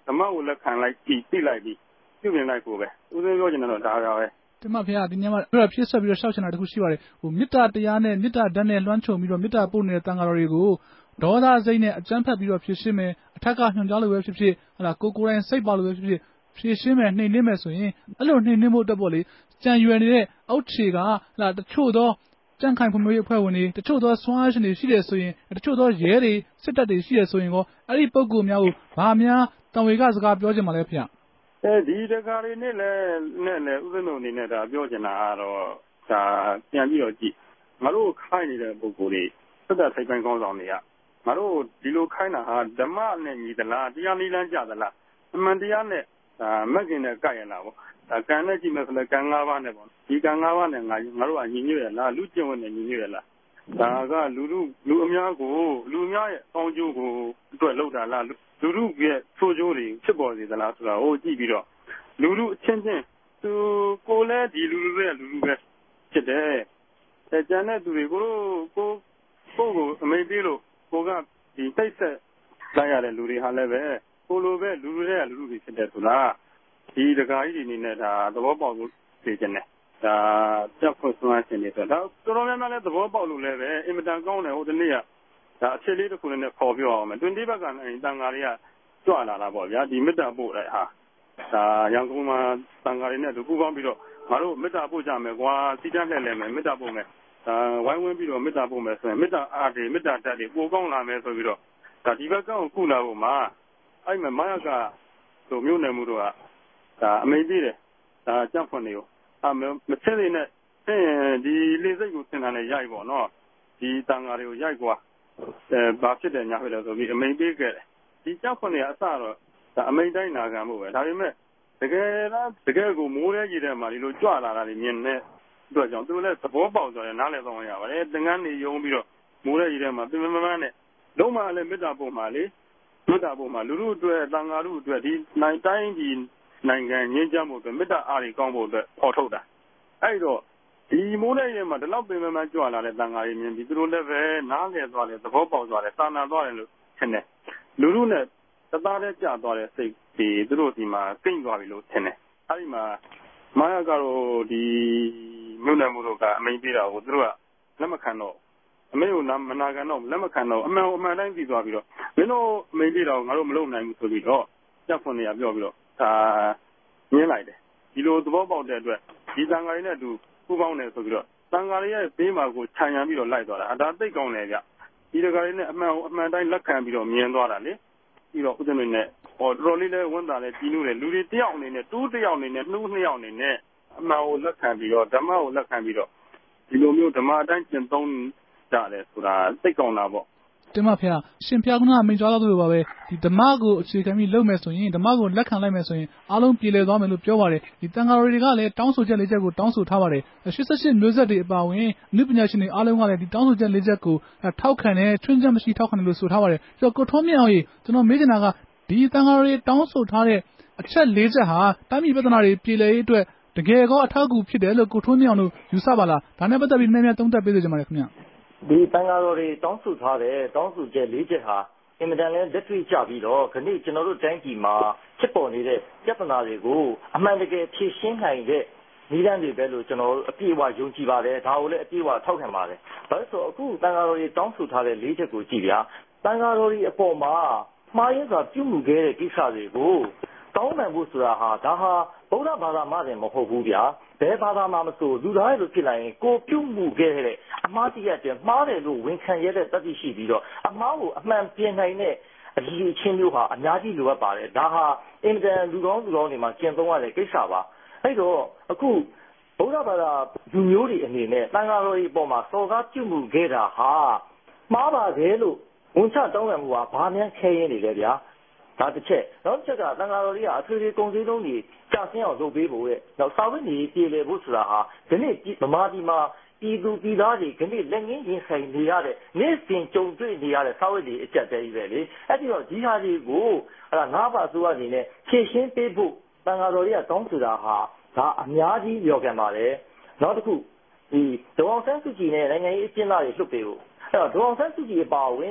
ဓမ္မကိုလက်ခံလိုက်ပြီးသိလိုက်ပြီးပြုပြင်လိုက်ကိုပဲဦးသိန်းပြောချင်တယ်တော့ဒါပါပဲတင်ပါဗျာဒီညမှာအဲ့တော့ဖြည့်ဆက်ပြီးတော့ရှောက်ချင်တာတခုရှိပါတယ်ဟိုမေတ္တာတရားနဲ့မေတ္တာဓာတ်နဲ့လွှမ်းခြုံပြီးတော့မေတ္တာပို့နေတဲ့တန်ဃာတော်တွေကိုဒေါသစိတ်နဲ့အကြမ်းဖက်ပြီးတော့ဖြည့်ရှင်းမယ်အထက်ကညွှန်ကြားလို့ပဲဖြစ်ဖြစ်ဟလာကိုကိုယ်တိုင်စိတ်ပါလို့ပဲဖြစ်ဖြစ်ဖြည့်ရှင်းမယ်နှိမ်နှင်းမယ်ဆိုရင်အဲ့လိုနှိမ်နှင်းဖို့အတွက်ပေါ့လေကြံရွယ်နေတဲ့အောက်ခြေကဟလာတချို့သောကြံ့ခိုင်ဖွံ့ဖြိုးရေးအဖွဲ့ဝင်တွေတချို့သောစွမ်းအားရှင်တွေရှိတယ်ဆိုရင်တချို့သောရဲတွေစစ်တပ်တွေရှိတယ်ဆိုရင်ကောအဲ့ဒီပုံကူများကိုဘာများတံဝေကစကားပြောချင်ပါလဲဖေ။အဲဒီတကားတွေနဲ့လည်းနဲ့လည်းဥပဒေအနေနဲ့ဒါပြောချင်တာကတော့ဒါပြန်ပြီးတော့ကြည့်ငါတို့ခိုင်းနေတဲ့ပုံကူတွေစစ်တပ်စိတ်ပိုင်းကောင်းဆောင်တွေကငါတို့ဒီလိုခိုင်းတာဟာဓမ္မနဲ့ညီသလားတရားနည်းလမ်းကြသလားအမှန်တရားနဲ့ဒါမက်ကင်နဲ့ကြိုက်ရလားပေါ့ဒါကံနဲ့ကြည့်မယ်ဆိုလည်းကံ၅ပါးနဲ့ပေါ့ဒီကံ၅ပါးနဲ့ငါငါတို့ကညီညွတ်ရလားလူကျင့်ဝတ်နဲ့ညီညွတ်ရလားဒါကလူလူလူအများကိုလူအများရဲ့အောင်းကျိုးကိုအတွက်လောက်တာလားလူလူရဲ့ဆိုးကျိုးတွေဖြစ်ပေါ်စေသလားဆိုတာဟိုကြည့်ပြီးတော့လူလူအချင်းချင်းသူကိုလည်းဒီလူလူရဲ့လူလူပဲဖြစ်တယ်အဲကျန်တဲ့သူတွေကိုကိုကိုကိုအမိန်ပေးလို့ကိုကဒီတိတ်ဆက်လိုက်ရတဲ့လူတွေဟာလည်းပဲကိုလိုပဲလူလူရဲ့လူလူတွေဖြစ်တယ်ဆိုတာဒီတကားကြီးတွေနေနဲ့ဒါသဘောပေါက်လို့သိကျင်တယ်ဒါကြောက်ဖွံ့ဆွမ်းရှင်တွေဆိုတော့တော်တော်များများလည်းသဘောပေါက်လို့လည်းပဲအင်မတန်ကောင်းတယ်ဟိုတနေ့ကဒါအခြေလေးတစ်ခုနဲ့ခေါ်ပြောအောင်မယ်တွင်တိဘက်ကတန်ဃာတွေကကြွလာတာပေါ့ဗျာဒီမေတ္တာပို့တဲ့ဟာဒါရန်ကုန်မှာတန်ဃာတွေနဲ့တူပူးပေါင်းပြီးတော့ငါတို့မေတ္တာပို့ကြမယ်ကွာစီတန်းလှည့်လည်မယ်မေတ္တာပို့မယ်ဒါဝိုင်းဝန်းပြီးတော့မေတ္တာပို့မယ်ဆိုရင်မေတ္တာအားတွေမေတ္တာဓာတ်တွေပိုကောင်းလာမယ်ဆိုပြီးတော့ဒါဒီဘက်ကကိုကုလာဖို့မှာအဲ့မှာမယကတို့မျိုးနယ်မှုတို့ကဒါအမိန်ပေးတယ်ဒါကြောက်ဖွံ့နေရောအမမစင်းနေနဲ့ဆင်းဒီလေစိတ်ကိုဆင်တာနဲ့ရိုက်ပေါ့နော်ဒီတန်ဃာတွေကိုရိုက်ကွာအဲဘာဖြစ်တယ်ညာဖြစ်တယ်ဆိုပြီးအမိန်ပေးခဲ့တယ်ဒီကြောက်ဖွံ့နေကအစတော့ဒါအမိန်တိုင်းနာခံမှုပဲဒါပေမဲ့တကယ်လားတကယ်ကိုမိုးရဲကြီးတဲ့မှာဒီလိုကြွလာတာတွေမြင်တဲ့အတွက်ကြောင့်သူလည်းသဘောပေါက်သွားတယ်နားလည်သွားရပါတယ်သင်္ကန်းနေယုံပြီးတော့မိုးရဲကြီးတဲ့မှာပြင်မမန်းနဲ့လုံးမလည်းမေတ္တာပို့မှာလေမေတ္တာပို့မှာလူလူအတွက်တန်ဃာလူအတွက်ဒီနိုင်တိုင်းဒီနိုင်ငံငြိမ်းချမ်းမှုအတွက်မေတ္တာအားတွေကောင်းဖို့အတွက်ပေါ်ထုတ်တာအဲ့တော့ဒီမိုးရဲကြီးမှာဒီလောက်ပြင်မမန်းကြွလာတဲ့တန်ဃာတွေမြင်ပြီးသူတို့လည်းပဲနားလည်သွားတယ်သဘောပေါက်သွားတယ်သာနာသွားတယ်လို့ထင်တယ်လူလူနဲ့တသားတည်းကြာသွားတဲ့စိတ်ဒီသူတို့ဒီမှာကိန့်သွားပြီလို့ထင်တယ်အဲ့ဒီမှာမာယာကတော့ဒီမြို့နယ်မှုတို့ကအမိန်ပေးတာကိုသူတို့ကလက်မခံတော့အမေကိုမနာခံတော့လက်မခံတော့အမှန်အမှန်တိုင်းပြီးသွားပြီးတော့မင်းတို့အမိန်ပေးတော့ငါတို့မလုပ်နိုင်ဘူးဆိုပြီးတော့ကြောက်ဖွံ့နေရပြောပြီးတော့ဒါညင်းလိုက်တယ်ဒီလိုသဘောပေါက်တဲ့အတွက်ဒီတန်ဃာတွေနဲ့သူပူးပေါင်းတယ်ဆိုပြီးတော့တန်ဃာတွေရဲ့ဘေးမှာကိုခြံရံပြီးတော့လိုက်သွားတာဒါသိကောင်းတယ်ဗျဒီတန်ဃာတွေနဲ့အမှန်အမှန်တိုင်းလက်ခံပြီးတော့မြင်သွားတာလေပြီးတော့ဦးဇင်းတွေနဲ့ဟောတော်တော်လေးလဲဝန်တာလဲကြီးနူးတယ်လူတွေတယောက်အနေနဲ့တူးတယောက်အနေနဲ့နှူးနှစ်ယောက်အနေနဲ့အမှန်ကိုလက်ခံပြီးတော့ဓမ္မကိုလက်ခံပြီးတော့ဒီလိုမျိုးဓမ္မအတိုင်းကျင့်သုံးကြတယ်ဆိုတာသိကောင်းတာပေါ့တင်ပါဗျာရှင်ဖျားကနာမိန်ကြားလို့ပါပဲဒီဓမ္မကိုအခြေခံပြီးလုပ်မယ်ဆိုရင်ဓမ္မကိုလက်ခံလိုက်မယ်ဆိုရင်အားလုံးပြည်လည်သွားမယ်လို့ပြောပါတယ်ဒီတန်ဃာတော်တွေကလည်းတောင်းဆိုချက်လေးချက်ကိုတောင်းဆိုထားပါတယ်ရှစ်ဆယ့်ရှစ်မျိုးဆက်တွေအပါအဝင်အနုပညာရှင်တွေအားလုံးကလည်းဒီတောင်းဆိုချက်လေးချက်ကိုထောက်ခံတယ်ချွင်းချက်မရှိထောက်ခံတယ်လို့ဆိုထားပါတယ်ဆိုတော့ကိုထွန်းမြတ်အောင်ကြီးကျွန်တော်မေးချင်တာကဒီတန်ဃာတော်တွေတောင်းဆိုထားတဲ့အချက်လေးချက်ဟာတိုင်းပြည်ပြည်ထနာတွေပြည်လည်ရေးအတွက်တကယ်ကောအထောက်အကူဖြစ်တယ်လို့ကိုထွန်းမြတ်အောင်တို့ယူဆပါလားဒါနဲ့ပတ်သက်ပြီးနည်းနည်းသုံးသပ်ပေးစေချင်ပါတယ်ခင်ဗျဒီတန်ဃာတော်တွေတောင်းဆိုထားတဲ့တောင်းဆိုချက်လေးချက်ဟာအင်မတန်လည်းလက်တွေ့ကျပြီးတော့ခဏကျွန်တော်တို့တိုင်းပြည်မှာဖြစ်ပေါ်နေတဲ့ပြဿနာတွေကိုအမှန်တကယ်ဖြေရှင်းနိုင်တဲ့နည်းလမ်းတွေပဲလို့ကျွန်တော်အပြည့်အဝယုံကြည်ပါတယ်ဒါကိုလည်းအပြည့်အဝထောက်ခံပါတယ်ဘာလို့ဆိုအခုတန်ဃာတော်တွေတောင်းဆိုထားတဲ့လေးချက်ကိုကြည့်ဗျာတန်ဃာတော်တွေအပေါ်မှာမှားရင်းစွာပြုမှုခဲ့တဲ့ကိစ္စတွေကိုတောင်းပန်ဖို့ဆိုတာဟာဒါဟာဗုဒ္ဓဘာသာမှလည်းမဟုတ်ဘူးဗျာဘယ်ဘာသာမှမဆိုလူသားရဲ့လိုဖြစ်လာရင်ကိုပြုမှုခဲ့တဲ့အမှားတရားတွေမှားတယ်လို့ဝန်ခံရတဲ့တတိရှိပြီးတော့အမှားကိုအမှန်ပြင်နိုင်တဲ့အလူချင်းမျိုးဟာအများကြီးလိုအပ်ပါတယ်ဒါဟာအင်တာလူကောင်းလူကောင်းတွေမှာကျင့်သုံးရတဲ့ကိစ္စပါအဲ့တော့အခုဗုဒ္ဓဘာသာလူမျိုးတွေအနေနဲ့တန်ဃာတော်တွေအပေါ်မှာစော်ကားပြုမှုခဲ့တာဟာမှားပါတယ်လို့ဝန်ချတောင်းပန်မှုဟာဘာမှခဲရင်းနေလဲဗျာဒါတစ်ချက်နောက်တစ်ချက်ကတန်ဃာတော်တွေကအထွေထွေကုန်စည်လုံးတွေကြာဆင်းအောင်လုပ်ပေးဖို့ရဲ့နောက်စာဝတ်နေပြည်လေဖို့ဆိုတာဟာဒီနေ့ဗမာပြည်မှာပြည်သူပြည်သားတွေဒီနေ့လက်ငင်းရင်ဆိုင်နေရတဲ့နေ့စဉ်ကြုံတွေ့နေရတဲ့စာဝတ်နေအကျပ်တဲကြီးပဲလေအဲ့ဒီတော့ဒီဟာတွေကိုအဲ့ဒါငါးပါးအစိုးရအနေနဲ့ဖြည့်ရှင်းပေးဖို့တန်ဃာတော်တွေကတောင်းဆိုတာဟာဒါအများကြီးပြောကြပါတယ်နောက်တစ်ခုဒီဒေါအောင်ဆန်းစုကြည်နဲ့နိုင်ငံရေးအကျဉ်းသားတွေလွှတ်ပေးဖို့အဲ့တော့ဒေါအောင်ဆန်းစုကြည်အပါအဝင်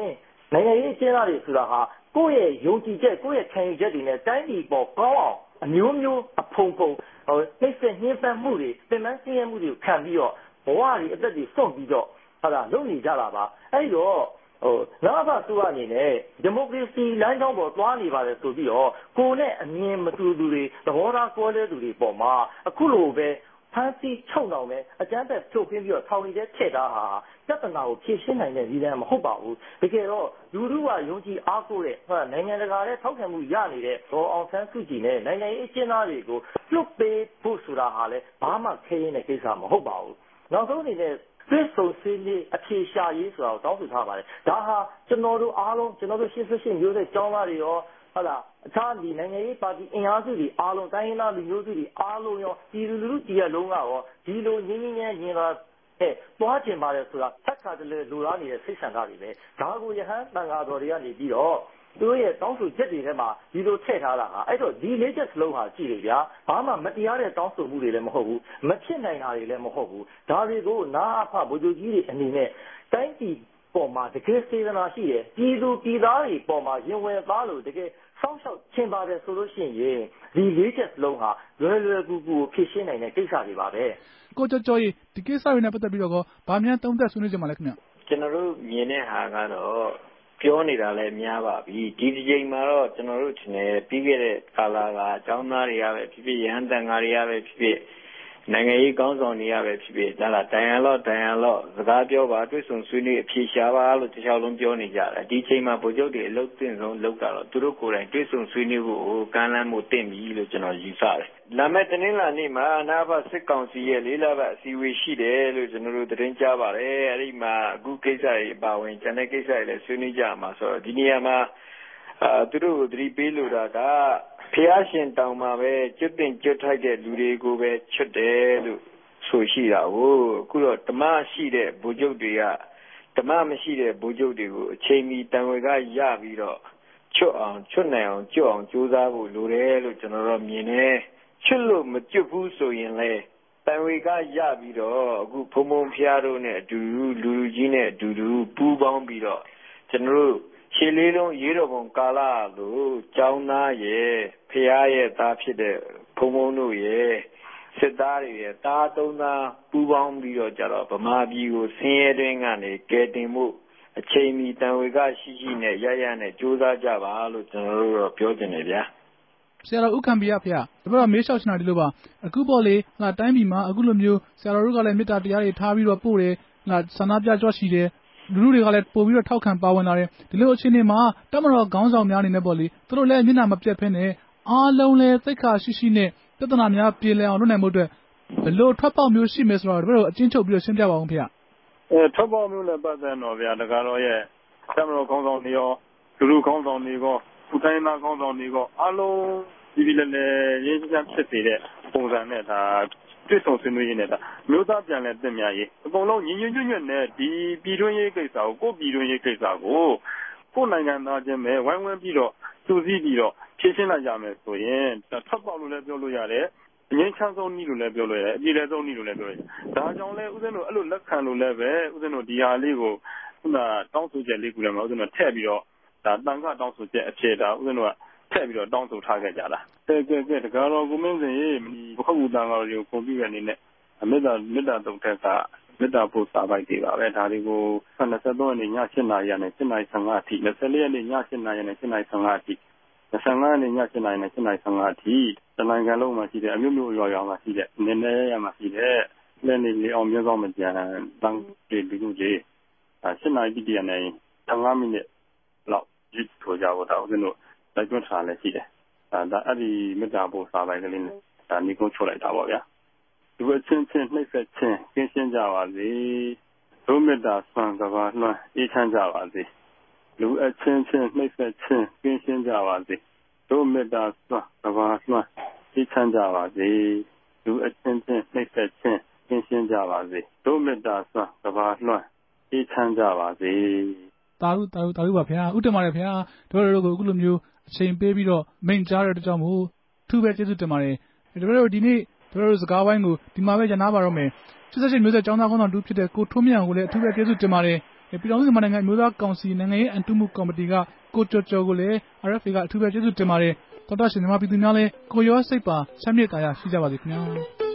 နိုင်ငံရေးအကျဉ်းသားတွေဆိုတာဟာကိုယ့်ရဲ့ယုံကြည်ချက်ကိုယ့်ရဲ့ခံယူချက်တွေနဲ့တိုင်းပြည်ပေါ်ကောင်းအောင်အမျိုးမျိုးအဖုံဖုံနှိမ့်ဆက်ညှဉ်းပန်းမှုတွေပင်ပန်းဆင်းရဲမှုတွေကိုခံပြီးတော့ဘဝတွေအသက်တွေစွန့်ပြီးတော့ဟာလာလုပ်နေကြတာပါအဲဒီတော့ဟိုနောက်ဘသူအနေနဲ့ဒီမိုကရေစီလမ်းကြောင်းပေါ်သွားနေပါတယ်ဆိုပြီးတော့ကိုယ်နဲ့အမြင်မတူသူတွေသဘောထားကွဲလွဲသူတွေပေါ်မှာအခုလိုပဲဖမ်းဆီးချုပ်နှောင်မယ်အကြမ်းဖက်ဖြိုခွင်းပြီးတော့ထောင်နေတဲ့ထည့်သားဟာပြဿနာကိုဖြေရှင်းနိုင်တဲ့ဒီလမ်းမဟုတ်ပါဘူးတကယ်တော့လူထုကယုံကြည်အားကိုးတဲ့ဟာနိုင်ငံတကာရဲ့ထောက်ခံမှုရနေတဲ့ဒေါ်အောင်ဆန်းစုကြည်နဲ့နိုင်ငံရေးအကျဉ်းသားတွေကိုလွတ်ပေးဖို့ဆိုတာဟာလည်းဘာမှခဲရင်းတဲ့ကိစ္စမဟုတ်ပါဘူးနောက်ဆုံးအနေနဲ့ပြစ်ဆုံစည်းလေးအဖြေရှာရေးဆိုတာကိုတောင်းဆိုထားပါတယ်ဒါဟာကျွန်တော်တို့အားလုံးကျွန်တော်တို့ရှင်းရှင်းမျိုးဆက်ကျောင်းသားတွေရောဟုတ်လားအခြားဒီနိုင်ငံရေးပါတီအင်အားစုတွေအားလုံးတိုင်းရင်းသားလူမျိုးစုတွေအားလုံးရောဒီလူလူကြီးရဲ့လုံးကရောဒီလိုငင်းငင်းငင်းငင်းလာအဲသွားကျင်ပါတယ်ဆိုတာသက်ခါတလေလူသားနေတဲ့စိတ်ဆန္ဒတွေပဲဒါကိုရဟန်းတန်ဃာတော်တွေကနေပြီးတော့သူတို့ရဲ့တောင်းဆိုချက်တွေထဲမှာဒီလိုထည့်ထားတာဟာအဲ့တော့ဒီလေးချက်စလုံးဟာကြည့်လေဗျာဘာမှမတရားတဲ့တောင်းဆိုမှုတွေလည်းမဟုတ်ဘူးမဖြစ်နိုင်တာတွေလည်းမဟုတ်ဘူးဒါတွေကိုနာအဖဗိုလ်ချုပ်ကြီးတွေအနေနဲ့တိုင်းပြည်ပေါ်မှာတကယ်စေတနာရှိတယ်ပြည်သူပြည်သားတွေပေါ်မှာရင်ဝင်သားလို့တကယ်ဆောင်းလျှောက်ချင်ပါတယ်ဆိုလို့ရှိရင်ဒီလေးချက်စလုံးဟာလွယ်လွယ်ကူကူဖြစ်ရှင်းနိုင်တဲ့ကိစ္စတွေပါပဲကိုကျော်ကျော်ကြီးဒီကိစ္စတွေနဲ့ပတ်သက်ပြီးတော့ဗာမြန်သုံးသက်ဆွေးနွေးကြမှာလဲခင်ဗျကျွန်တော်တို့မြင်တဲ့ဟာကတော့ပြောနေတာလည်းများပါပြီဒီဒီချိန်မှာတော့ကျွန်တော်တို့ထင်တယ်ပြီးခဲ့တဲ့ကာလကအကြောင်းသားတွေကပဲဖြစ်ဖြစ်ရဟန်းတန်ဃာတွေကပဲဖြစ်ဖြစ်နိုင်ငံရေးကောင်းဆောင်တွေကပဲဖြစ်ဖြစ်ဒါလားတိုင်ရလော့တိုင်ရလော့စကားပြောပါတွေ့ဆုံဆွေးနွေးအဖြေရှာပါလို့တခြားလုံးပြောနေကြတယ်ဒီချိန်မှာဗိုလ်ချုပ်တွေအလုပ်တင်ဆုံးလုပ်တာတော့သူတို့ကိုယ်တိုင်တွေ့ဆုံဆွေးနွေးဖို့ကမ်းလှမ်းမှုတင်ပြီလို့ကျွန်တော်ယူဆတယ်လာမယ့်တနင်္လာနေ့မှာအနာဘစစ်ကောင်စီရဲ့လေးလပတ်အစည်းအဝေးရှိတယ်လို့ကျွန်တော်တို့သတင်းကြားပါတယ်အဲ့ဒီမှာအခုကိစ္စတွေပါဝင်ကျန်တဲ့ကိစ္စတွေလည်းဆွေးနွေးကြမှာဆိုတော့ဒီနေရာမှာအာသူတို့ကိုသတိပေးလိုတာကဖျားရှင်တောင်မှာပဲကျွတ်တင်ကျွတ်ထိုက်တဲ့လူတွေကိုပဲချွတ်တယ်လို့ဆိုရှိတာကိုအခုတော့ဓမ္မရှိတဲ့ဗိုလ်ချုပ်တွေကဓမ္မမရှိတဲ့ဗိုလ်ချုပ်တွေကိုအချိန်မီတန်ဝေကရပြီးတော့ချွတ်အောင်ချွတ်နိုင်အောင်ကြွအောင်ကြိုးစားဖို့လိုတယ်လို့ကျွန်တော်တို့မြင်တယ်ချွတ်လို့မကျွတ်ဘူးဆိုရင်လေတန်ဝေကရပြီးတော့အခုဖုံဖုံဖျားတို့နဲ့အတူတူလူလူကြီးနဲ့အတူတူပူးပေါင်းပြီးတော့ကျွန်တော်တို့ရှေ့လေးလုံးရေးတော်ပုံကာလလို့ကျောင်းသားရဲ့ဖျားရဲ့သားဖြစ်တဲ့ဖုံဖုံတို့ရဲ့စစ်သားတွေရဲ့တားသုံးသားပူးပေါင်းပြီးတော့ကြတော့ဗမာပြည်ကိုဆင်းရဲတွင်းကနေကယ်တင်မှုအချိန်မီတန်ဝေကရှိရှိနဲ့ရရနဲ့ကြိုးစားကြပါလို့ကျွန်တော်တို့တော့ပြောချင်တယ်ဗျာဆရာတော်ဥက္ကံပိယဖေဒါပေမဲ့မေးလျှောက်ချင်တာဒီလိုပါအခုပေါ့လေဟလာတိုင်းပြည်မှာအခုလိုမျိုးဆရာတော်တို့ကလည်းမေတ္တာတရားတွေထားပြီးတော့ပို့တယ်ဟလာဆန္ဒပြကြွရှိတယ်လူလူတွေကလည်းပို့ပြီးတော့ထောက်ခံပါဝင်လာတယ်ဒီလိုအခြေအနေမှာတမတော်ခေါင်းဆောင်များအနေနဲ့ပေါ့လေသူတို့လည်းမျက်နှာမပြတ်ဖဲနဲ့အားလုံးလည်းသိက္ခာရှိရှိနဲ့ပြဿနာများပြေလည်အောင်လုပ်နိုင်မှုအတွက်ဘယ်လိုထွက်ပေါက်မျိုးရှိမယ်ဆိုတော့တို့အချင်းချုပ်ပြီးတော့ရှင်းပြပါအောင်ဖေအဲထွက်ပေါက်မျိုးလည်းပတ်သက်တော့ဗျာတကားတော့ရဲ့တမတော်ခေါင်းဆောင်တွေရောလူလူခေါင်းဆောင်တွေရောဦးတိုင်းသားခေါင်းဆောင်တွေရောအားလုံးဒီဒီလည်းရင်းချမ်းဖြစ်စေတဲ့ပုံစံနဲ့ဒါတွေ့ဆုံဆွေးနွေးရင်းနဲ့ဒါမျိုးသားပြန်လဲတင်မြရေးအကုန်လုံးညီညွတ်ညွတ်ညွတ်နဲ့ဒီပြည်တွင်းရေးကိစ္စကိုကိုပြည်တွင်းရေးကိစ္စကိုကိုနိုင်ငံသားချင်းပဲဝိုင်းဝန်းပြီးတော့စူးစီးပြီးတော့ဖြည့်ရှင်းလိုက်ကြမယ်ဆိုရင်ထွက်ပေါက်လို့လည်းပြောလို့ရတယ်အငင်းချမ်းဆုံးနည်းလို့လည်းပြောလို့ရတယ်အပြည့်လည်းဆုံးနည်းလို့လည်းပြောရတယ်ဒါကြောင့်လဲဦးဇင်းတို့အဲ့လိုလက်ခံလို့လည်းပဲဦးဇင်းတို့ဒီဟာလေးကိုခုနတောင်းဆိုချက်လေးကူလည်းမဟုတ်ဦးဇင်းတို့ထည့်ပြီးတော့ဒါတန်ခါတောင်းဆိုချက်အဖြစ်ဒါဦးဇင်းတို့ကထည့်ပြီးတော့တောင်းဆိုထားခဲ့ကြတာကဲကဲကဲတကားတော့ကိုမင်းစင်ရေဘခုတ်တန်ခါတွေကိုပုံပြတဲ့အနေနဲ့မေတ္တာမေတ္တာတုတ်ထက်ကမေတ္တာပို့စာပိုက်တွေပါပဲဒါတွေကို၂၃ရက်နေ့ည၈နာရီနဲ့၈နာရီ၁၅အထိ၂၄ရက်နေ့ည၈နာရီနဲ့၈နာရီ၁၅အထိ၂၅ရက်နေ့ည၈နာရီနဲ့၈နာရီ၁၅အထိတနိုင်ငံလုံးမှာရှိတဲ့အမျိုးမျိုးရွာရွာမှာရှိတဲ့နည်းနည်းရမှာရှိတဲ့လက်နေလေးအောင်မျိုးဆောင်မကြံတန်းတွေဒီလိုလေး၈နာရီတိရနဲ့၁၅မိနစ်လောက်ကြည့်ထိုးကြဖို့တော့ဦးဇင်းတို့တိုက်တွန်းထားလည်းရှိတယ်ဒါအဲ့ဒီမေတ္တာပို့စာပိုက်ကလေးနဲ့ဒါညီကုန်းချုပ်လိုက်တာပေါ့ဗျာဒီအချင်းချင်းနှိမ့်ဆက်ခြင်းကင်းရှင်းကြပါစေဒုမေတ္တာဆွမ်းကဘာလွှမ်းအေးချမ်းကြပါစေလူအချင်းချင်းနှိမ့်ဆက်ခြင်းကင်းရှင်းကြပါစေဒုမေတ္တာဆွမ်းကဘာလွှမ်းအေးချမ်းကြပါစေလူအချင်းချင်းနှိမ့်ဆက်ခြင်းကင်းရှင်းကြပါစေဒုမေတ္တာဆွမ်းကဘာလွှမ်းအေးချမ်းကြပါစေတာရုတာရုတာရုပါဗျာဥတ္တမရဗျာတို့တို့ကိုအခုလိုမျိုးအချိန်ပေးပြီးတော့မိန့်ကြားတဲ့အတွက်ကြောင့်မို့သူပဲကျေးဇူးတင်ပါတယ်တို့တို့ဒီနေ့တို့တို့စကားဝိုင်းကိုဒီမှာပဲရနာပါတော့မယ်၈၈မျိုးဆက်ကျောင်းသားခေါင်းဆောင်တူဖြစ်တဲ့ကိုထွန်းမြတ်ကိုလည်းအထူးပဲကျေးဇူးတင်ပါတယ်ပြည်တော်စုမြန်မာနိုင်ငံအမျိုးသားကောင်စီနိုင်ငံရေးအန်တုမှုကော်မတီကကိုကျော်ကျော်ကိုလည်း အာအက်ဖ်အေ ကအထူးပဲကျေးဇူးတင်ပါတယ်သောတာရှင်မြန်မာပြည်သူများလည်းကိုယ်ရောစိတ်ပါချမ်းမြေ့သာယာရှိကြပါစေခင်ဗျာ